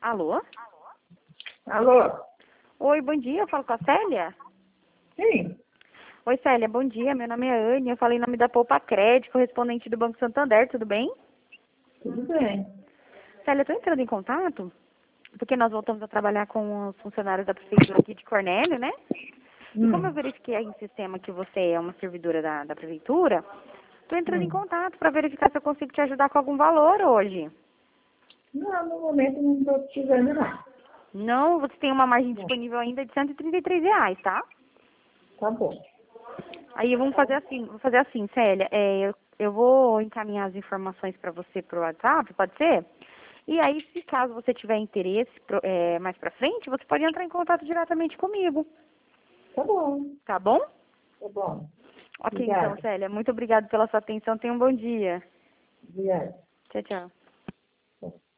Alô? Alô? Oi, bom dia, eu falo com a Célia? Sim, Oi, Célia, bom dia, meu nome é Anne, eu falei em nome da Poupa Crédito, correspondente do Banco Santander, tudo bem? tudo bem. Célia, eu estou entrando em contato, porque nós voltamos a trabalhar com os funcionários da Prefeitura aqui de Cornélio, né? E como eu verifiquei aí no sistema que você é uma servidora da Prefeitura, estou entrando em Hum. contato para verificar se eu consigo te ajudar com algum valor hoje. Não, no momento não estou precisando, não. Não, você tem uma margem Bom, disponível ainda de R$ 133, tá? tá bom. Aí vamos fazer assim, vou fazer assim, Célia, eu vou encaminhar as informações para você pro WhatsApp, pode ser? E aí, se caso você tiver interesse mais para frente, você pode entrar em contato diretamente comigo, Tá bom, tá bom? tá bom. Ok, então, Obrigada. Célia, muito obrigada pela sua atenção, tenha um bom dia. Obrigada. Tchau, tchau.